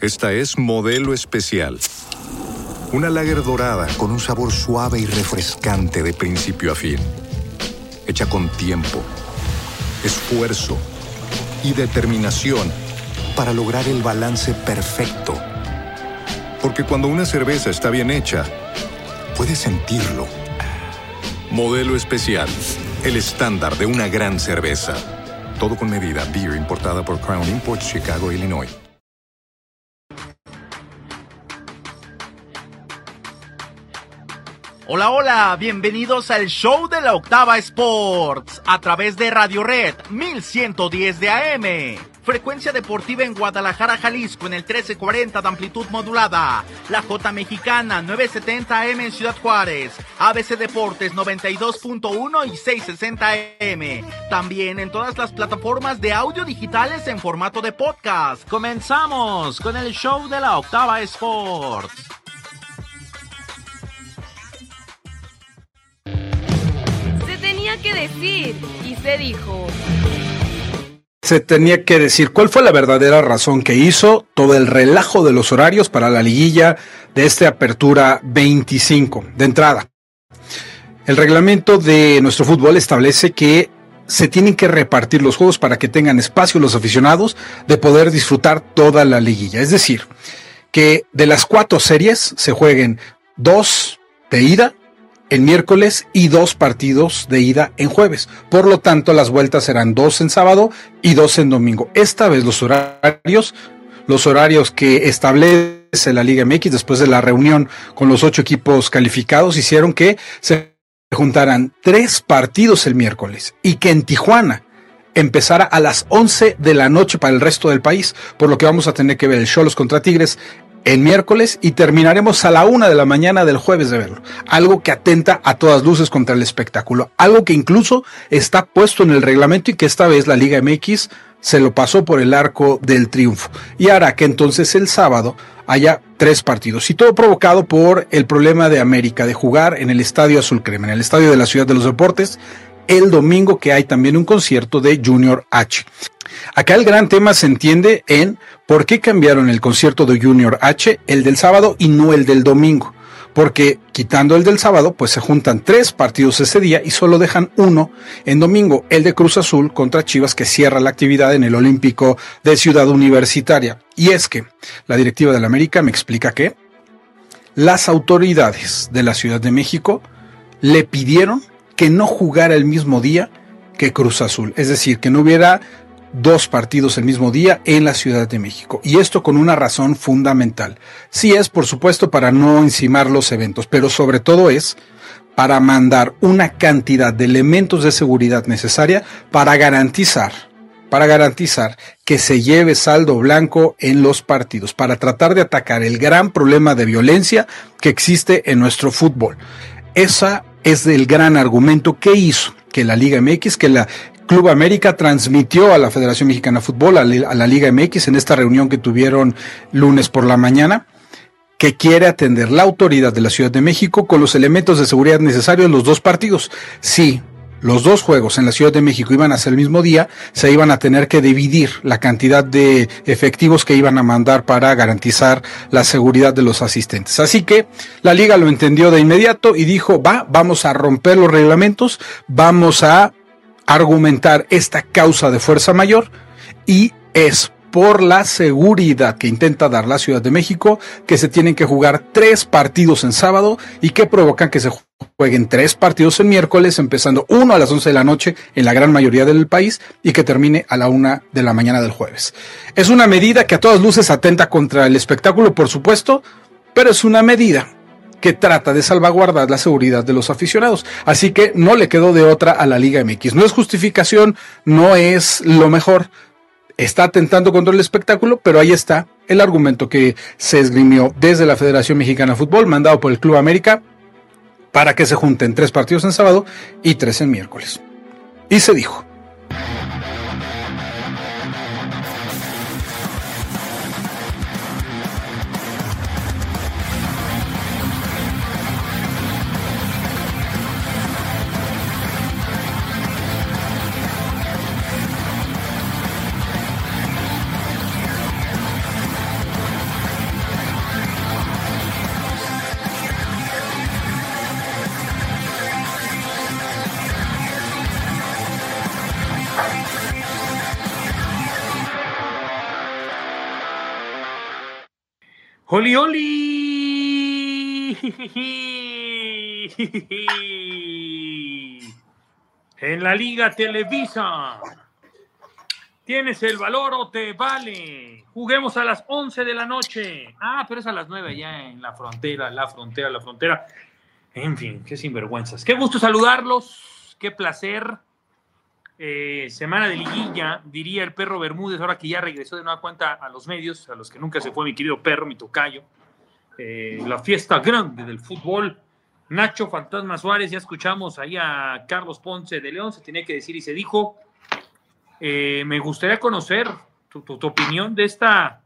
Esta es Modelo Especial. Una lager dorada con un sabor suave y refrescante de principio a fin. Hecha con tiempo, esfuerzo y determinación para lograr el balance perfecto. Porque cuando una cerveza está bien hecha, puedes sentirlo. Modelo Especial, el estándar de una gran cerveza. Todo con medida. Beer importada por Crown Imports, Chicago, Illinois. Hola, hola, bienvenidos al show de la Octava Sports a través de Radio Red 1110 de AM. Frecuencia deportiva en Guadalajara, Jalisco en el 1340 de amplitud modulada. La J Mexicana 970 AM en Ciudad Juárez. ABC Deportes 92.1 y 660 AM. También en todas las plataformas de audio digitales en formato de podcast. Comenzamos con el show de la Octava Sports. Tenía que decir y se dijo. Se tenía que decir cuál fue la verdadera razón que hizo todo el relajo de los horarios para la liguilla de esta apertura 25. De entrada, el reglamento de nuestro fútbol establece que se tienen que repartir los juegos para que tengan espacio los aficionados de poder disfrutar toda la liguilla. Es decir, que de las 4 series se jueguen 2 de ida el miércoles y 2 partidos de ida en jueves. Por lo tanto, las vueltas serán 2 en sábado y 2 en domingo. Esta vez los horarios que establece la Liga MX después de la reunión con los 8 equipos calificados hicieron que se juntaran 3 partidos el miércoles y que en Tijuana empezara a las 11 de la noche para el resto del país, por lo que vamos a tener que ver el Xolos contra Tigres el miércoles y terminaremos a la 1 de la mañana del jueves de verlo. Algo que atenta a todas luces contra el espectáculo. Algo que incluso está puesto en el reglamento y que esta vez la Liga MX se lo pasó por el arco del triunfo. Y hará que entonces el sábado haya 3 partidos. Y todo provocado por el problema de América de jugar en el Estadio Azul Crema, en el Estadio de la Ciudad de los Deportes, el domingo, que hay también un concierto de Junior H. Acá el gran tema se entiende en por qué cambiaron el concierto de Junior H, el del sábado y no el del domingo. Porque quitando el del sábado, pues se juntan 3 partidos ese día y solo dejan 1 en domingo, el de Cruz Azul contra Chivas, que cierra la actividad en el Olímpico de Ciudad Universitaria. Y es que la directiva del América me explica que las autoridades de la Ciudad de México le pidieron que no jugara el mismo día que Cruz Azul, es decir, que no hubiera 2 partidos el mismo día en la Ciudad de México, y esto con una razón fundamental. Sí es, por supuesto, para no encimar los eventos, pero sobre todo es para mandar una cantidad de elementos de seguridad necesaria para garantizar que se lleve saldo blanco en los partidos, para tratar de atacar el gran problema de violencia que existe en nuestro fútbol. Esa es el gran argumento que hizo que la Liga MX, que la Club América transmitió a la Federación Mexicana de Fútbol, a la Liga MX, en esta reunión que tuvieron lunes por la mañana, que quiere atender la autoridad de la Ciudad de México con los elementos de seguridad necesarios en los 2 partidos. Sí, los 2 juegos en la Ciudad de México iban a ser el mismo día, se iban a tener que dividir la cantidad de efectivos que iban a mandar para garantizar la seguridad de los asistentes. Así que la Liga lo entendió de inmediato y dijo, vamos a romper los reglamentos, vamos a argumentar esta causa de fuerza mayor, y es por la seguridad que intenta dar la Ciudad de México que se tienen que jugar 3 partidos en sábado y que provocan que se jueguen 3 partidos en miércoles, empezando uno a las 11 de la noche en la gran mayoría del país y que termine a la 1 de la mañana del jueves. Es una medida que a todas luces atenta contra el espectáculo, por supuesto, pero es una medida que trata de salvaguardar la seguridad de los aficionados. Así que no le quedó de otra a la Liga MX. No es justificación, no es lo mejor. Está atentando contra el espectáculo, pero ahí está el argumento que se esgrimió desde la Federación Mexicana de Fútbol, mandado por el Club América, para que se junten 3 partidos en sábado y 3 en miércoles. Y se dijo. ¡Oli, oli! En la Liga Televisa. ¿Tienes el valor o te vale? Juguemos a las 11 de la noche. Ah, pero es a las 9 ya en la frontera. En fin, qué sinvergüenzas. Qué gusto saludarlos. Qué placer. Semana de liguilla, diría el perro Bermúdez, ahora que ya regresó de nueva cuenta a los medios, a los que nunca se fue mi querido perro, mi tocayo. La fiesta grande del fútbol. Nacho Fantasma Suárez, ya escuchamos ahí a Carlos Ponce de León, se tenía que decir y se dijo. Me gustaría conocer tu opinión de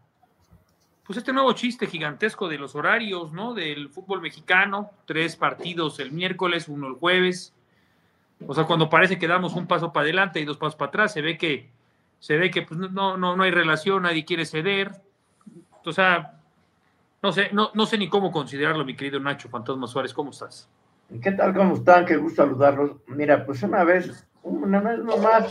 este nuevo chiste gigantesco de los horarios, ¿no? Del fútbol mexicano, 3 partidos el miércoles, 1 el jueves. O sea, cuando parece que damos un paso para adelante y 2 pasos para atrás, se ve que pues, no hay relación, nadie quiere ceder. O sea, no sé ni cómo considerarlo, mi querido Nacho Fantasma Suárez. ¿Cómo estás? ¿Qué tal? ¿Cómo están? Qué gusto saludarlos. Mira, pues una vez nomás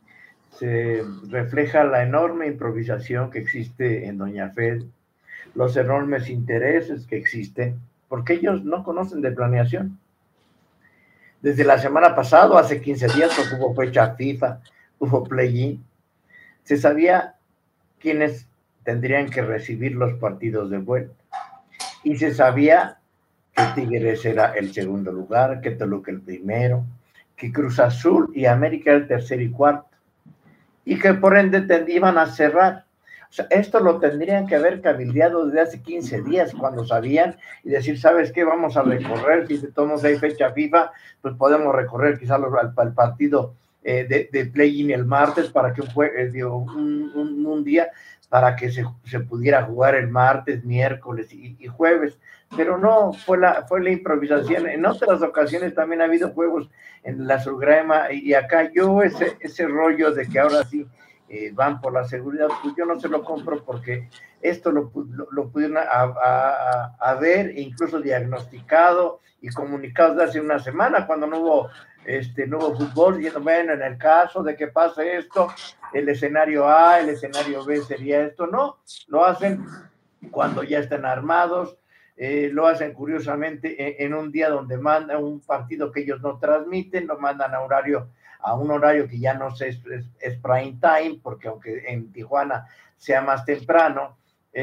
se refleja la enorme improvisación que existe en Doña Fed, los enormes intereses que existen, porque ellos no conocen de planeación. Desde la semana pasada, hace 15 días, pues hubo fecha FIFA, hubo play-in, se sabía quiénes tendrían que recibir los partidos de vuelta. Y se sabía que Tigres era el segundo lugar, que Toluca el primero, que Cruz Azul y América el tercer y cuarto, y que por ende iban a cerrar. O sea, esto lo tendrían que haber cabildeado desde hace 15 días, cuando sabían, y decir, ¿sabes qué? Vamos a recorrer, si de todos hay fecha FIFA, pues podemos recorrer quizás al partido de play-in el martes, para que un día, para que se pudiera jugar el martes, miércoles y jueves, pero no, fue la improvisación. En otras ocasiones también ha habido juegos en la Sugrema, y acá yo ese rollo de que ahora sí van por la seguridad, pues yo no se lo compro, porque esto lo pudieron haber incluso diagnosticado y comunicado desde hace una semana, cuando no hubo fútbol, diciendo, bueno, en el caso de que pase esto, el escenario A, el escenario B sería esto. No, lo hacen cuando ya están armados, lo hacen curiosamente en un día donde mandan un partido que ellos no transmiten, lo mandan a un horario que ya no sé, es prime time, porque aunque en Tijuana sea más temprano,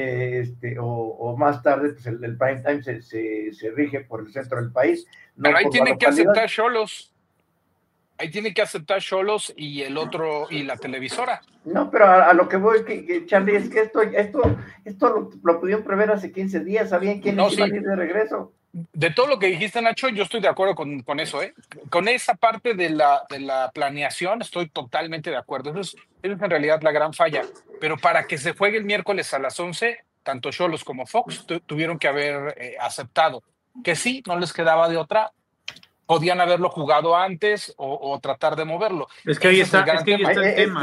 o más tarde, pues el prime time se rige por el centro del país. No, pero ahí tienen que aceptar Xolos. Ahí tiene que aceptar Xolos y el otro, y la televisora. No, pero a lo que voy, Charlie, es que esto lo pudieron prever hace 15 días, sabían quiénes iban a ir de regreso. De todo lo que dijiste, Nacho, yo estoy de acuerdo con eso, ¿eh? Con esa parte de la planeación estoy totalmente de acuerdo. Eso es en realidad la gran falla. Pero para que se juegue el miércoles a las 11, tanto Xolos como Fox tuvieron que haber aceptado. Que sí, no les quedaba de otra. Podían haberlo jugado antes o tratar de moverlo. Es que ahí está el tema.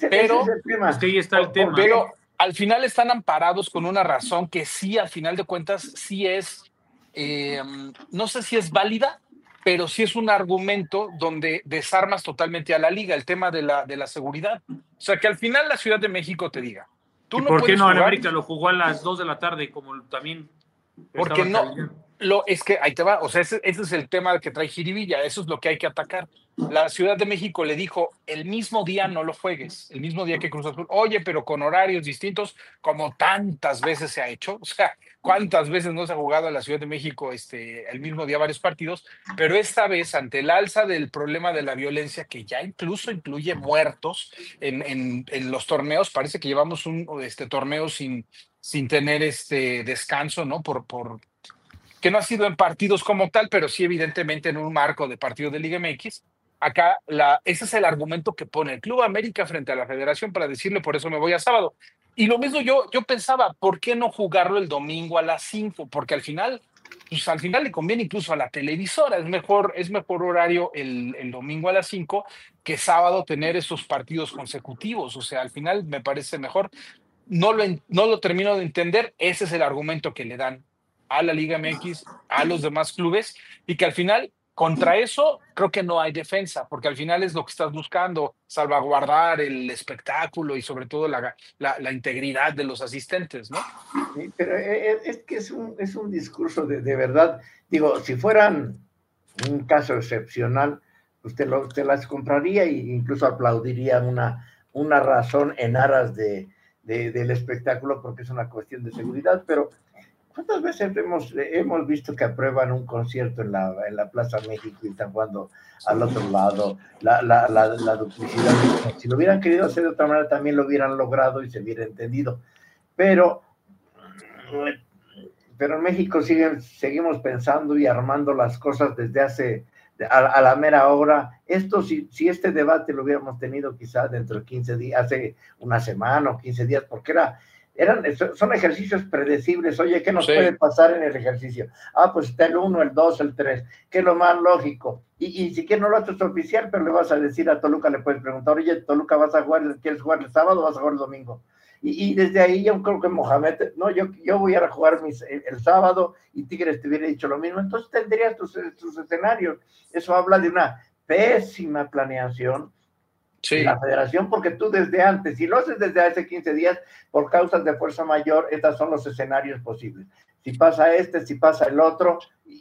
Pero al final están amparados con una razón que sí, al final de cuentas, sí es, no sé si es válida, pero sí es un argumento donde desarmas totalmente a la liga, el tema de la seguridad. O sea, que al final la Ciudad de México te diga, ¿y por qué no en América lo jugó a las 2 de la tarde, como también? Porque no... Es que ahí te va, o sea, ese es el tema que trae Jiribilla, eso es lo que hay que atacar. La Ciudad de México le dijo, el mismo día no lo juegues, el mismo día que Cruz Azul, oye, pero con horarios distintos, como tantas veces se ha hecho, o sea, cuántas veces no se ha jugado en la Ciudad de México el mismo día varios partidos, pero esta vez, ante el alza del problema de la violencia, que ya incluso incluye muertos en los torneos, parece que llevamos un torneo sin tener descanso, ¿no? Por que no ha sido en partidos como tal, pero sí evidentemente en un marco de partido de Liga MX. Acá ese es el argumento que pone el Club América frente a la Federación para decirle, por eso me voy a sábado. Y lo mismo yo pensaba, ¿por qué no jugarlo el domingo a las 5? Porque al final le conviene incluso a la televisora, es mejor horario el domingo a las 5 que sábado tener esos partidos consecutivos. O sea, al final me parece mejor. No lo termino de entender, ese es el argumento que le dan a la Liga MX, a los demás clubes, y que al final Contra eso, creo que no hay defensa, porque al final es lo que estás buscando, salvaguardar el espectáculo y sobre todo la integridad de los asistentes, ¿no? Sí, pero es que es un discurso de verdad. Digo, si fueran un caso excepcional, pues te las compraría e incluso aplaudiría una razón en aras del espectáculo, porque es una cuestión de seguridad, pero ¿cuántas veces hemos visto que aprueban un concierto en la Plaza México y están jugando al otro lado? La duplicidad. Si lo hubieran querido hacer de otra manera, también lo hubieran logrado y se hubiera entendido. Pero en México seguimos pensando y armando las cosas desde a la mera hora. Esto, si este debate lo hubiéramos tenido quizás dentro de 15 días, hace una semana o 15 días, porque son ejercicios predecibles. Oye, ¿qué nos puede pasar en el ejercicio? Pues está el 1, el 2, el 3, que es lo más lógico. Y si quieres no lo haces oficial, pero le vas a decir a Toluca, le puedes preguntar, oye, Toluca, ¿quieres jugar el sábado o vas a jugar el domingo? Y desde ahí yo creo que Mohamed, no, yo voy a jugar el sábado, y Tigres te hubiera dicho lo mismo. Entonces tendrías tus escenarios. Eso habla de una pésima planeación de la federación, porque tú desde antes, si lo haces desde hace 15 días, por causas de fuerza mayor, estos son los escenarios posibles. Si pasa si pasa el otro,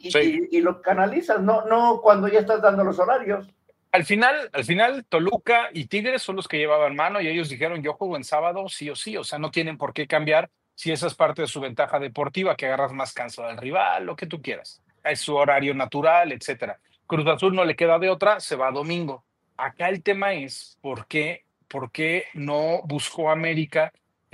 y lo canalizas, no cuando ya estás dando los horarios. Al final, Toluca y Tigres son los que llevaban mano y ellos dijeron, yo juego en sábado sí o sí, o sea, no tienen por qué cambiar si esa es parte de su ventaja deportiva, que agarras más cansado al rival, lo que tú quieras. Es su horario natural, etcétera. Cruz Azul no le queda de otra, se va a domingo. Acá el tema es ¿por qué no buscó América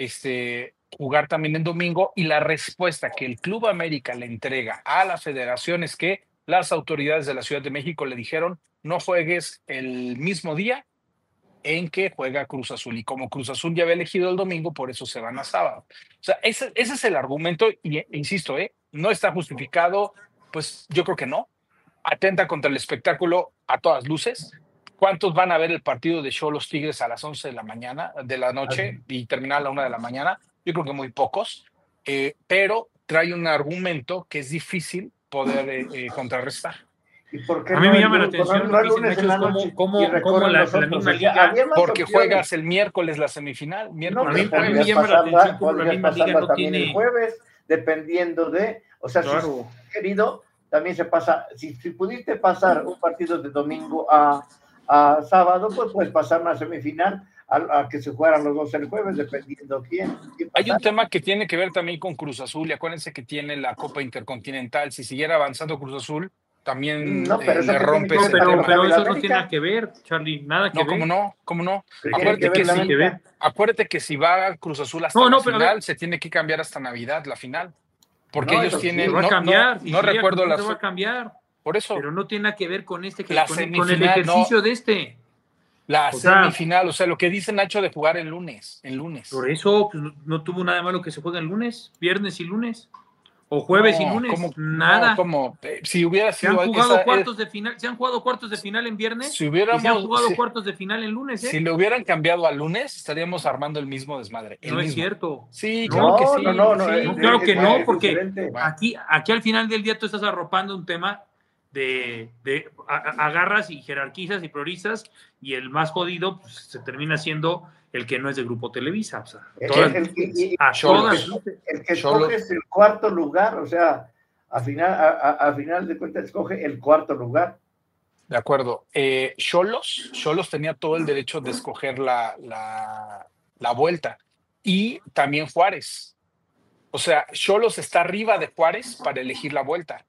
jugar también en domingo? Y la respuesta que el Club América le entrega a la federación es que las autoridades de la Ciudad de México le dijeron, no juegues el mismo día en que juega Cruz Azul. Y como Cruz Azul ya había elegido el domingo, por eso se van a sábado. O sea, ese es el argumento, y insisto, no está justificado, pues yo creo que no. Atenta contra el espectáculo a todas luces. ¿Cuántos van a ver el partido de Xolos Tigres a las 11 de la noche y terminar a la 1 de la mañana? Yo creo que muy pocos, pero trae un argumento que es difícil poder contrarrestar. A mí me llama la atención lo que dicen Nacho, cómo la misma liga, porque juegas el miércoles la semifinal. A mí me llama la atención cómo la misma liga no tiene el jueves, dependiendo o sea, claro. Si querido, también se pasa, si pudiste pasar un partido de domingo a sábado, pues puedes pasar una semifinal a que se jugaran los dos el jueves, dependiendo quién hay un tema que tiene que ver también con Cruz Azul, y acuérdense que tiene la Copa Intercontinental. Si siguiera avanzando Cruz Azul, también le rompe ese tema. Pero eso no tiene nada que ver, Charlie, nada que ver. ¿Cómo no? Acuérdate que si va Cruz Azul hasta la final, se tiene que cambiar hasta Navidad, la final. Porque ellos tienen... va a cambiar. No recuerdo la... va a cambiar. Por eso. Pero no tiene nada que ver con con el ejercicio de La semifinal, o sea, lo que dice Nacho de jugar el lunes. Por eso pues, no tuvo nada malo que se juegue el lunes, viernes y lunes. O jueves y lunes, nada. Si hubiera sido... Se han jugado cuartos de final en viernes y se han jugado cuartos de final en lunes. Si le hubieran cambiado a lunes, estaríamos armando el mismo desmadre. Es cierto. Sí, claro que sí. Claro que no, porque aquí al final del día tú estás arropando un tema de agarras y jerarquizas y priorizas, y el más jodido pues, se termina siendo el que no es de Grupo Televisa. O sea, el que escoge es el cuarto lugar, o sea, a final de cuentas escoge el cuarto lugar. De acuerdo. Xolos tenía todo el derecho de escoger la vuelta, y también Juárez. O sea, Xolos está arriba de Juárez para elegir la vuelta.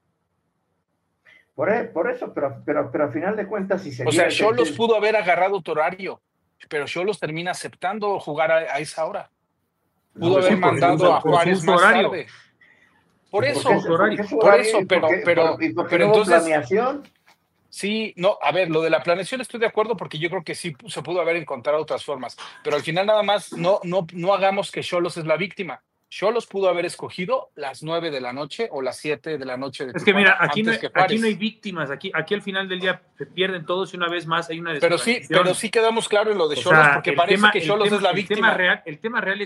Por eso, pero a final de cuentas, si se... O sea, Xolos pudo haber agarrado tu horario, pero Xolos termina aceptando jugar a esa hora. Pudo haber mandado a Juárez más tarde. Por eso, pero entonces... planeación. Sí, no, a ver, lo de la planeación estoy de acuerdo, porque yo creo que sí se pudo haber encontrado otras formas, pero al final nada más no hagamos que Xolos es la víctima. Xolos pudo haber escogido las 9 de la noche o las 7 de la noche de Tijuana. Es que mira, aquí no hay víctimas, aquí al final del día se pierden todos y una vez más hay una desorganización. Pero sí quedamos claros en lo de Xolos, porque parece que Xolos es la víctima. El tema real es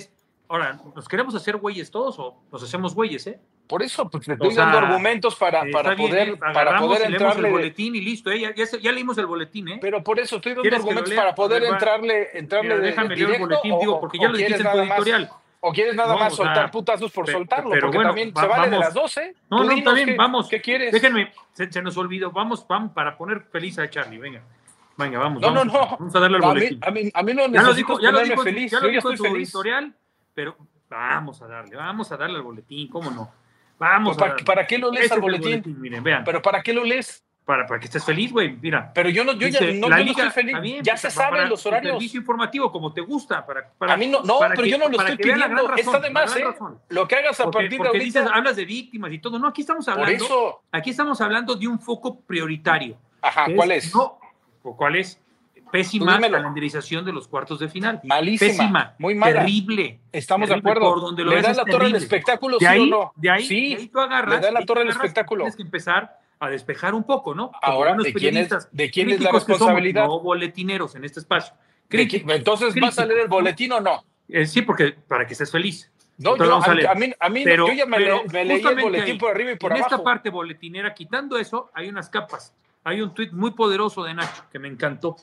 Ahora, ¿nos queremos hacer güeyes todos o nos hacemos güeyes, Por eso, pues te estoy dando argumentos para poder entrarle. Leemos el de... boletín y listo, ya leímos el boletín, Pero por eso estoy dando argumentos para poder entrarle mira, déjame leer el boletín, digo, porque ya lo dijiste en tu editorial. ¿O quieres nada más soltar putazos por soltarlo? Pero porque bueno, también se vale de las 12. No, está bien, vamos. ¿Qué quieres? Déjenme, se nos olvidó. Vamos para poner feliz a Charlie, venga, vamos. No. Vamos a darle el boletín. A mí no necesito ponerme feliz. Ya lo dijo estoy en su feliz. editorial, pero vamos a darle al boletín, ¿cómo no? Vamos ¿Para qué lo lees al boletín? Miren, vean. ¿Pero para qué lo lees? Para que estés feliz, güey, mira. Pero yo no estoy feliz. Bien, ya se saben los horarios. Servicio informativo, como te gusta. A mí pero yo no lo estoy pidiendo. Está de más, Lo que hagas a partir de ahorita. Dices, hablas de víctimas y todo. No, aquí estamos hablando de un foco prioritario. Ajá, ¿cuál es? ¿Cuál es? Pésima calendarización de los cuartos de final. Malísima. Pésima. Muy mala. Terrible. Estamos de acuerdo. Por donde lo ¿Le ves das la torre del espectáculo, sí o no? De ahí tú agarras. Le das la torre del espectáculo. Tienes que empezar a despejar un poco, ¿no? Ahora, ¿de quién es la responsabilidad? No boletineros en este espacio. Entonces, ¿vas a leer el boletín o no? Sí, porque para que estés feliz. No, yo ya me leí el boletín por arriba y por abajo. En esta parte boletinera, quitando eso, hay unas capas. Hay un tuit muy poderoso de Nacho que me encantó,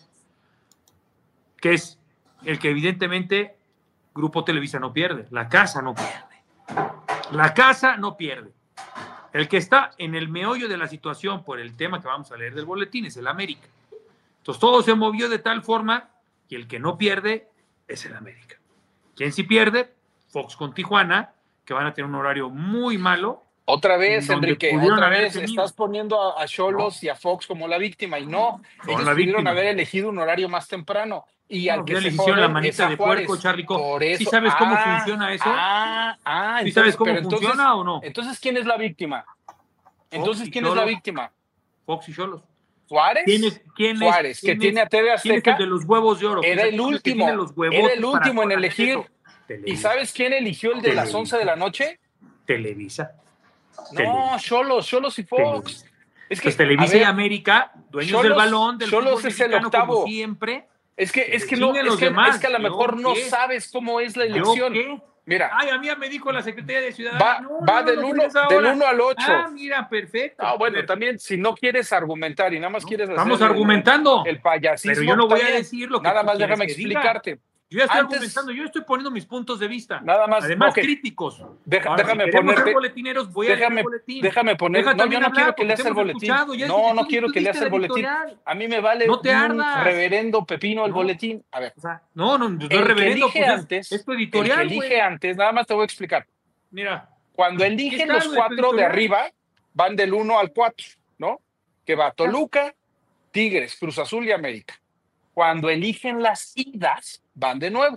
que es el que evidentemente Grupo Televisa no pierde, la casa no pierde. La casa no pierde. El que está en el meollo de la situación por el tema que vamos a leer del boletín es el América. Entonces todo se movió de tal forma que el que no pierde es el América. ¿Quién sí pierde? Fox con Tijuana, que van a tener un horario muy malo. Otra vez, Enrique, estás poniendo a Xolos y a Fox como la víctima y no, ellos pudieron haber elegido un horario más temprano. Y al que se joden, la manita de puerco, Charlico. Por eso. ¿Sí sabes cómo funciona eso? ¿Sí sabes cómo funciona o no? Entonces, ¿quién es la víctima? ¿Quién es la víctima? Fox y Xolos. ¿Suárez? Suárez, que tiene a TV Azteca. ¿Quién es el de los huevos de oro? Era el último en elegir. ¿Y sabes quién eligió el de las 11 de la noche? Televisa. No, Xolos y Fox. Es que Televisa y América, dueños del balón, del Xolos es el octavo. Como siempre. Es que a lo mejor no sabes cómo es la elección. ¿Qué? Mira. Ay, a mí me dijo la Secretaría de Ciudadanía. Va del 1 al 8. Mira, perfecto. Bueno, también si no quieres argumentar y nada más quieres Estamos argumentando. El payasismo. Pero yo no voy a decir lo que nada más déjame explicarte. Yo ya estoy argumentando, yo estoy poniendo mis puntos de vista. Nada más. Además, críticos. Déjame poner. Boletineros, voy a leer el boletín. Déjame poner. No, yo no quiero que leas el boletín. No quiero que leas el boletín. A mí me vale un reverendo pepino el boletín. A ver. No es reverendo. Es tu editorial. El que elige antes, nada más te voy a explicar. Mira. Cuando eligen los 4 de arriba, van del 1 al 4, ¿no? Que va Toluca, Tigres, Cruz Azul y América. Cuando eligen las idas, van de nuevo,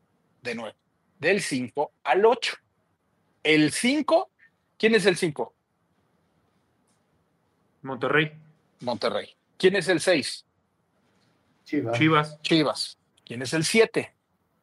del 5 al 8. El 5, ¿quién es el 5? Monterrey. ¿Quién es el 6? Chivas. ¿Quién es el 7?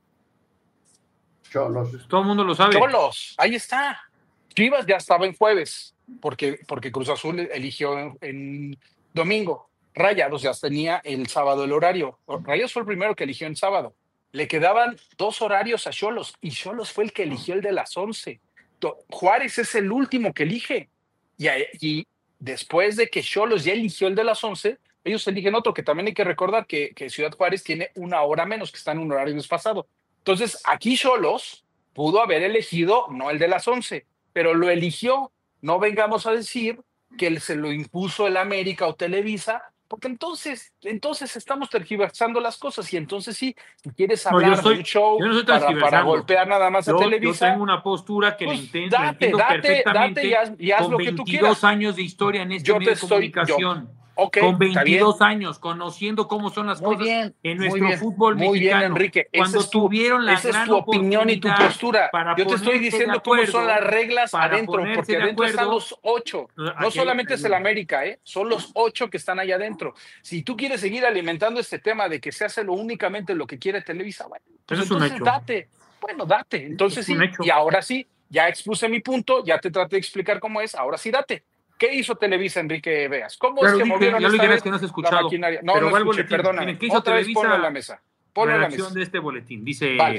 Xolos. Pues todo el mundo lo sabe. Xolos, ahí está. Chivas ya estaba en jueves, porque Cruz Azul eligió en domingo. Rayados ya tenía el sábado el horario. Rayados fue el primero que eligió en sábado. Le quedaban 2 horarios a Xolos y Xolos fue el que eligió el de las 11. Juárez es el último que elige. Y después de que Xolos ya eligió el de las 11, ellos eligen otro, que también hay que recordar que Ciudad Juárez tiene 1 hora menos, que está en un horario desfasado. Entonces, aquí Xolos pudo haber elegido no el de las 11, pero lo eligió. No vengamos a decir que se lo impuso el América o Televisa, porque entonces estamos tergiversando las cosas y entonces sí, si quieres hablar de un show para golpear nada más a Televisa. Yo tengo una postura que pues, entiendo perfectamente. Y haz lo que tú quieras. 22 años de historia en este medio de comunicación. Con 22 años, conociendo cómo son las cosas en nuestro fútbol mexicano. Muy bien, Enrique. Cuando tuvieron la esa es tu opinión y tu postura. Yo te estoy diciendo cómo son las reglas adentro, porque adentro están los 8. No solamente es el América, son los 8 que están allá adentro. Si tú quieres seguir alimentando este tema de que se hace únicamente lo que quiere Televisa, bueno, pues entonces date. Bueno, date. Entonces sí, y ahora sí, ya expuse mi punto, ya te traté de explicar cómo es, ahora sí date. ¿Qué hizo Televisa, Enrique Veas? ¿Cómo es que movieron esta vez que no has escuchado, la maquinaria? No escuché, perdóname. ¿Qué hizo Otra Televisa? vez ponlo en la mesa. Ponlo en la mesa. De este boletín. Dice,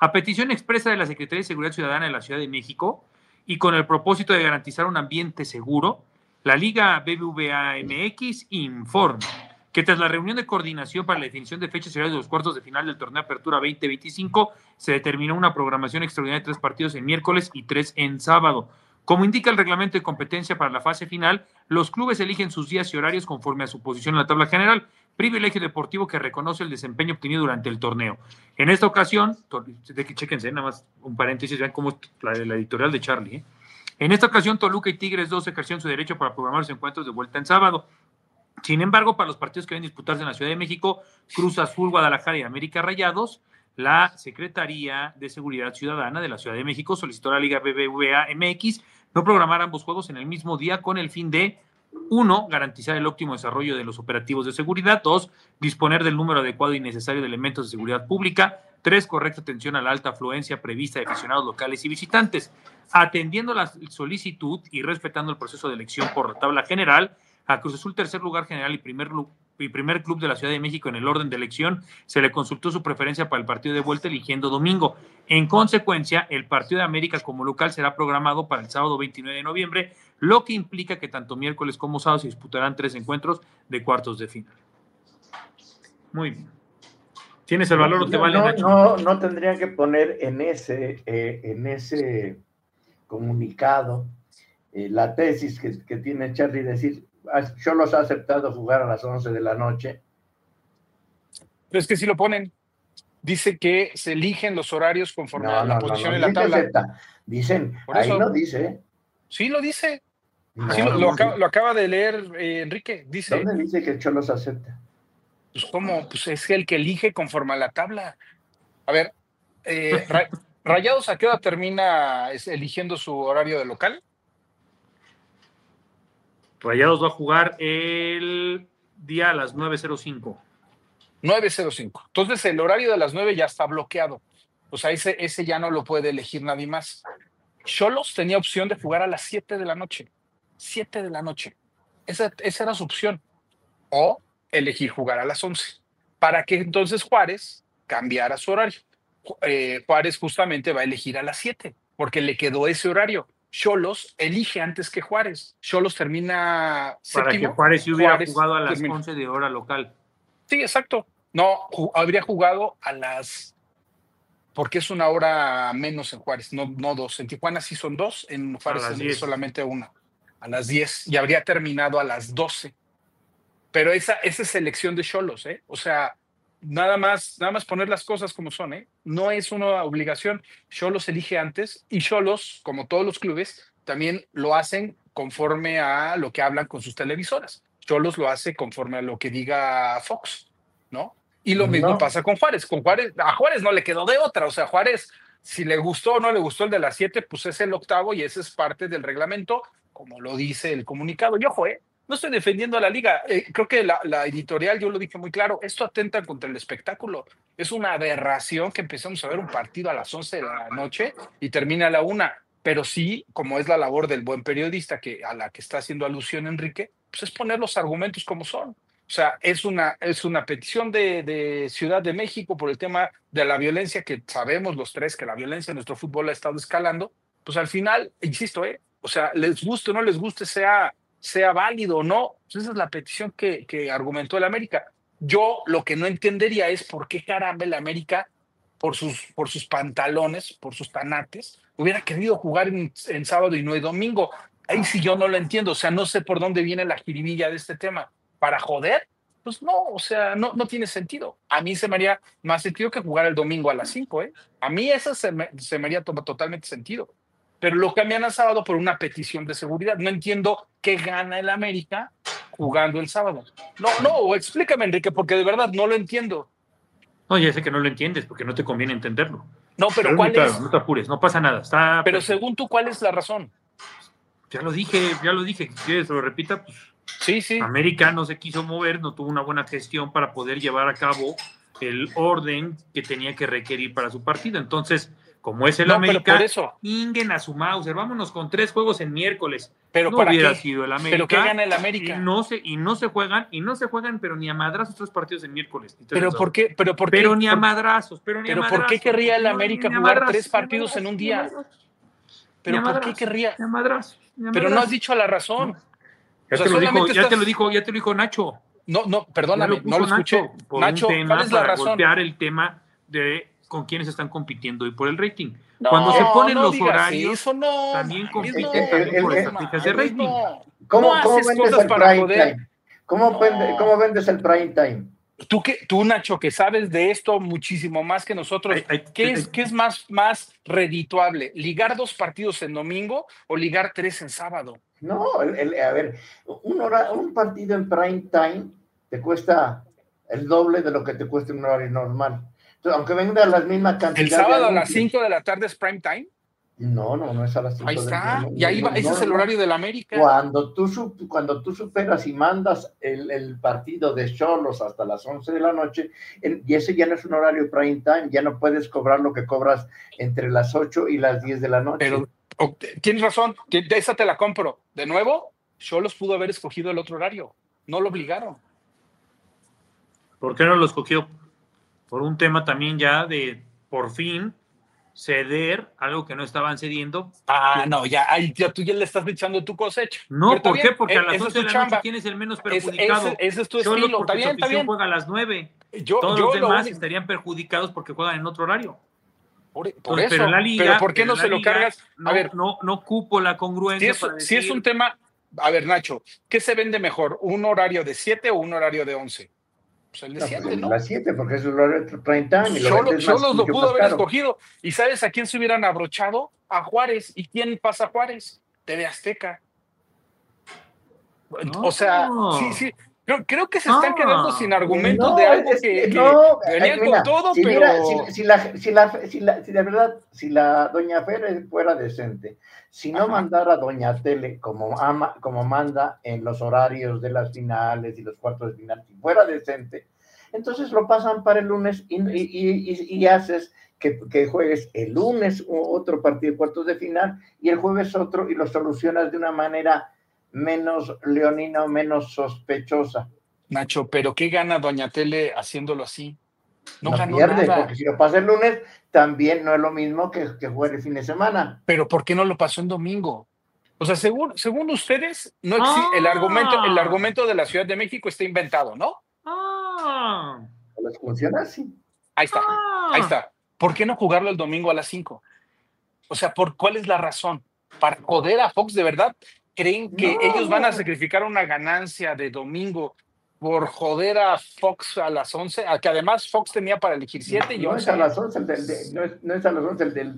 A petición expresa de la Secretaría de Seguridad Ciudadana de la Ciudad de México y con el propósito de garantizar un ambiente seguro, la Liga BBVA MX informa que tras la reunión de coordinación para la definición de fechas y horarios de los cuartos de final del torneo Apertura 2025, se determinó una programación extraordinaria de 3 partidos en miércoles y 3 en sábado. Como indica el reglamento de competencia para la fase final, los clubes eligen sus días y horarios conforme a su posición en la tabla general, privilegio deportivo que reconoce el desempeño obtenido durante el torneo. En esta ocasión, chéquense, nada más un paréntesis, vean cómo la editorial de Charlie. En esta ocasión, Toluca y Tigres 2 ejercieron su derecho para programar los encuentros de vuelta en sábado. Sin embargo, para los partidos que deben disputarse en la Ciudad de México, Cruz Azul, Guadalajara y América Rayados, la Secretaría de Seguridad Ciudadana de la Ciudad de México solicitó a la Liga BBVA MX no programar ambos juegos en el mismo día con el fin de 1. Garantizar el óptimo desarrollo de los operativos de seguridad. 2. Disponer del número adecuado y necesario de elementos de seguridad pública. 3. Correcta atención a la alta afluencia prevista de aficionados locales y visitantes. Atendiendo la solicitud y respetando el proceso de elección por la tabla general, a Cruz Azul, tercer lugar general y primer club de la Ciudad de México en el orden de elección, se le consultó su preferencia para el partido de vuelta eligiendo domingo. En consecuencia, el partido de América como local será programado para el sábado 29 de noviembre, lo que implica que tanto miércoles como sábado se disputarán 3 encuentros de cuartos de final. Muy bien. ¿Tienes el valor o te vale, Nacho? No tendrían que poner en ese comunicado la tesis que tiene Charlie, decir, yo los he aceptado jugar a las 11 de la noche. Pero es que sí lo ponen. Dice que se eligen los horarios conforme a la posición en la tabla. Dicen, ahí no dice. Sí lo dice. Sí, lo acaba de leer Enrique. Dice. ¿Dónde dice que Cholos acepta? Pues ¿cómo? Pues es el que elige conforme a la tabla. A ver, Rayados, ¿a qué hora termina eligiendo su horario de local? Rayados va a jugar el día a las 9:05. 9:05. Entonces el horario de las 9 ya está bloqueado. O sea, ese ya no lo puede elegir nadie más. Xolos tenía opción de jugar a las 7 de la noche. 7 de la noche. Esa era su opción. O elegir jugar a las 11. Para que entonces Juárez cambiara su horario. Juárez justamente va a elegir a las 7, porque le quedó ese horario. Xolos elige antes que Juárez. Xolos termina para séptimo. Que Juárez hubiera jugado a las 11 de hora local. Sí, exacto. No, habría jugado a las... Porque es una hora menos en Juárez, no 2. En Tijuana sí son 2, en Juárez es solamente 1. A las 10. Y habría terminado a las 12. Pero esa es elección de Xolos, ¿eh? O sea, nada más poner las cosas como son, ¿eh? No es una obligación. Xolos elige antes y Xolos, como todos los clubes, también lo hacen conforme a lo que hablan con sus televisoras. Xolos lo hace conforme a lo que diga Fox, ¿no? Y lo mismo pasa con Juárez. A Juárez no le quedó de otra. O sea, Juárez, si le gustó o no le gustó el de las 7, pues es el octavo y ese es parte del reglamento, como lo dice el comunicado. Y ojo, no estoy defendiendo a la liga. Creo que la editorial, yo lo dije muy claro, esto atenta contra el espectáculo. Es una aberración que empecemos a ver un partido a las 11 de la noche y termina a la 1. Pero sí, como es la labor del buen periodista a la que está haciendo alusión Enrique, pues es poner los argumentos como son. O sea, es una petición de Ciudad de México por el tema de la violencia, que sabemos los tres que la violencia en nuestro fútbol ha estado escalando. Pues al final, insisto, o sea, les guste o no les guste, sea válido o no, pues esa es la petición que argumentó el América. Yo lo que no entendería es por qué caramba el América, por sus pantalones, por sus tanates, hubiera querido jugar en sábado y no en domingo. Ahí sí yo no lo entiendo. O sea, no sé por dónde viene la jiribilla de este tema. ¿Para joder? Pues no, o sea, no tiene sentido. A mí se me haría más sentido que jugar el domingo a las 5, ¿eh? A mí eso se me haría totalmente sentido. Pero lo cambian a sábado por una petición de seguridad. No entiendo qué gana el América jugando el sábado. No, explícame, Enrique, porque de verdad no lo entiendo. No, ya sé que no lo entiendes, porque no te conviene entenderlo. No, pero ¿cuál es? No te apures, no pasa nada. Pero según tú, ¿cuál es la razón? Ya lo dije. Si quieres que lo repita, pues... Sí. América no se quiso mover, no tuvo una buena gestión para poder llevar a cabo el orden que tenía que requerir para su partido. Entonces, como es el No, América, pero por eso. inguen a su Mauser, vámonos con 3 juegos en miércoles. Pero no ¿para hubiera qué? sido el América. ¿Pero qué gana el América? Y no se juegan, pero ni a madrazos 3 partidos en miércoles. ¿Pero por qué? Pero ni a madrazos, ¿Pero por qué querría el América jugar 3 partidos en un día? ¿Pero por qué querría? Ni a madrazos. Pero no has dicho la razón. Ya te lo dijo Nacho. No, perdóname, no lo escuché. Nacho, ¿cuál es la razón? Golpear el tema de con quiénes están compitiendo y por el rating. No, cuando se ponen los digas horarios, eso, también compiten también por estrategias de rating. ¿Cómo haces vendes cosas el para prime joder? time? ¿Cómo vendes el prime time? Tú, Nacho, que sabes de esto muchísimo más que nosotros, ¿qué es más redituable? ¿Ligar 2 partidos en domingo o ligar 3 en sábado? No, a ver, un partido en prime time te cuesta el doble de lo que te cuesta un horario normal. Entonces, aunque venga la misma cantidad. ¿El sábado a las 5 de la tarde es prime time? No es a las 5 Ahí de la está, tarde. y ahí va, ese es el horario del América. Cuando tú superas y mandas el partido de Xolos hasta las 11 de la noche, y ese ya no es un horario prime time, ya no puedes cobrar lo que cobras entre las 8 y las 10 de la noche. Pero tienes razón, esa te la compro. De nuevo, Xolos pudo haber escogido el otro horario, no lo obligaron. ¿Por qué no lo escogió? Por un tema también ya de, por fin, ceder algo que no estaban cediendo. No, tú ya le estás echando tu cosecha. No, ¿por qué? Porque a las 11 de la noche, ¿quién es el menos perjudicado? Ese es tu estilo, está bien. Su afición juega a las 9. Todos los demás estarían perjudicados porque juegan en otro horario. Por eso, pero la liga, pero ¿por qué no se lo cargas? A ver, no cupo la congruencia para decir... Si es un tema... A ver, Nacho, ¿qué se vende mejor? ¿Un horario de 7 o un horario de 11? Pues el de 7, ¿no? Las 7, porque es el horario de 30 años. Xolos lo pudo haber escogido. ¿Y sabes a quién se hubieran abrochado? A Juárez. ¿Y quién pasa a Juárez? TV Azteca. O sea, sí. Creo que se están quedando sin argumentos de algo que venían con todo, pero... Mira, si de verdad, si la doña Fer fuera decente, si no mandara a doña Tele como manda en los horarios de las finales y los cuartos de final, si fuera decente, entonces lo pasan para el lunes y haces que juegues el lunes otro partido de cuartos de final y el jueves otro y lo solucionas de una manera menos leonina o menos sospechosa. Nacho, pero ¿qué gana doña Tele haciéndolo así? No ganó pierde, nada. Porque si lo pasa el lunes, también no es lo mismo que jugar el fin de semana. Pero ¿por qué no lo pasó en domingo? O sea, según ustedes, no existe el argumento de la Ciudad de México está inventado, ¿no? ¿Les funciona así? Ahí está. ¿Por qué no jugarlo el domingo a las 5? O sea, ¿cuál es la razón? ¿Para joder a Fox de verdad? ¿Creen que ellos van a sacrificar una ganancia de domingo por joder a Fox a las 11? Que además Fox tenía para elegir 7 y 11. No es a las 11 no es a las 11 el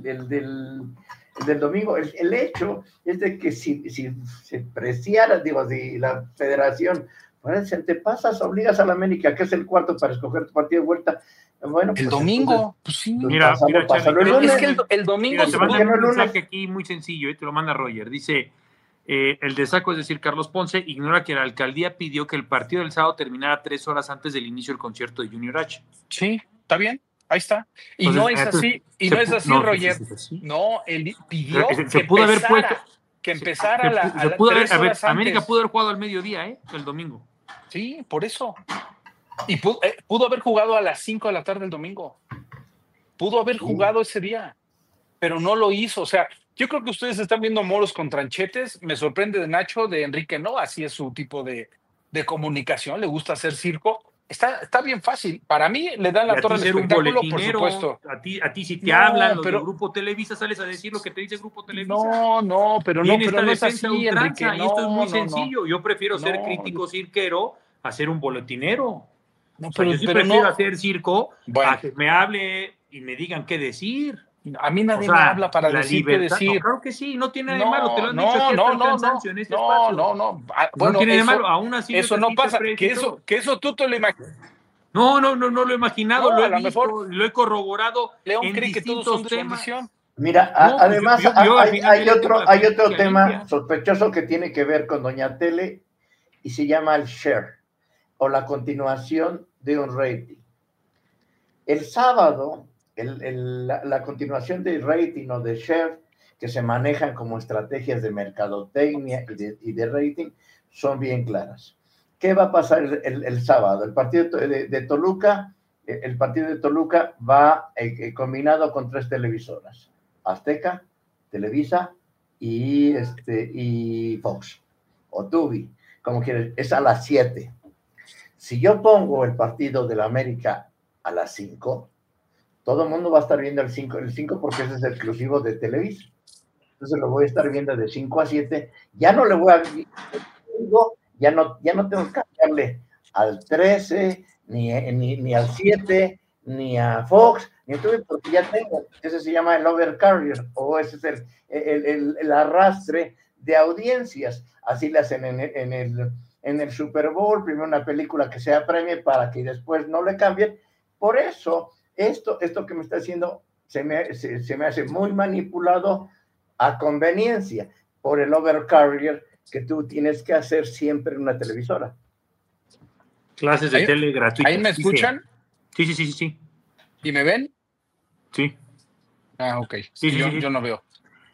del domingo. El hecho es de que si se preciara, si la federación, te pasas, obligas a la América, que es el cuarto para escoger tu partido de vuelta. Bueno, el domingo, pues sí. Mira, es que el domingo te manda un mensaje aquí muy sencillo, te lo manda Roger. Dice, el de Saco, es decir, Carlos Ponce, ignora que la alcaldía pidió que el partido del sábado terminara 3 horas antes del inicio del concierto de Junior H. Sí, está bien, ahí está. Y entonces, no es así, Roger. No, él pidió se pudo haber puesto que empezara América pudo haber jugado al mediodía, el domingo. Sí, por eso. Y pudo haber jugado a las 5 de la tarde el domingo. Pudo haber jugado ese día, pero no lo hizo. O sea, yo creo que ustedes están viendo moros con tranchetes. Me sorprende de Nacho, de Enrique no. Así es su tipo de comunicación. Le gusta hacer circo. Está bien fácil. Para mí le dan la torre al espectáculo, por supuesto. A ti si te hablan los del Grupo Televisa, sales a decir lo que te dice el Grupo Televisa. Pero no es así, Enrique. Y esto es muy sencillo. Yo prefiero ser crítico cirquero a ser un boletinero. Yo prefiero hacer circo a que me hable y me digan qué decir. A mí nadie me habla para decir qué decir. No, claro que sí, no tiene nada de malo, te lo han dicho aquí hasta el cansancio en este espacio. No tiene de malo, aún así. Eso no pasa, que eso tú te lo imaginas. No lo he imaginado, lo he visto, lo he corroborado. León en cree que todos son de su temas. condición. Mira, además hay otro tema sospechoso que tiene que ver con doña Tele y se llama el share o la continuación de un rating. El sábado la continuación de rating o de share que se manejan como estrategias de mercadotecnia y de rating son bien claras. ¿Qué va a pasar el sábado? El partido de Toluca, el partido de Toluca va combinado con 3 televisoras: Azteca, Televisa y Fox o Tubi, como quieres. Es a las 7. Si yo pongo el partido de la América a las 5, todo el mundo va a estar viendo el 5 porque ese es exclusivo de Televisa. Entonces lo voy a estar viendo de 5 a 7. Ya no le voy a... Ya no tengo que cambiarle al 13, ni al 7, ni a Fox, ni a Tubi, porque ya tengo. Ese se llama el overcarrier, o ese es el arrastre de audiencias. Así le hacen en el Super Bowl, primero una película que sea premio para que después no le cambien. Por eso, esto que me está haciendo se me hace muy manipulado a conveniencia por el overcarrier que tú tienes que hacer siempre en una televisora. Clases de tele gratuitas. ¿Ahí me escuchan? Sí. ¿Y me ven? Sí. Ah, ok. Sí, yo no veo.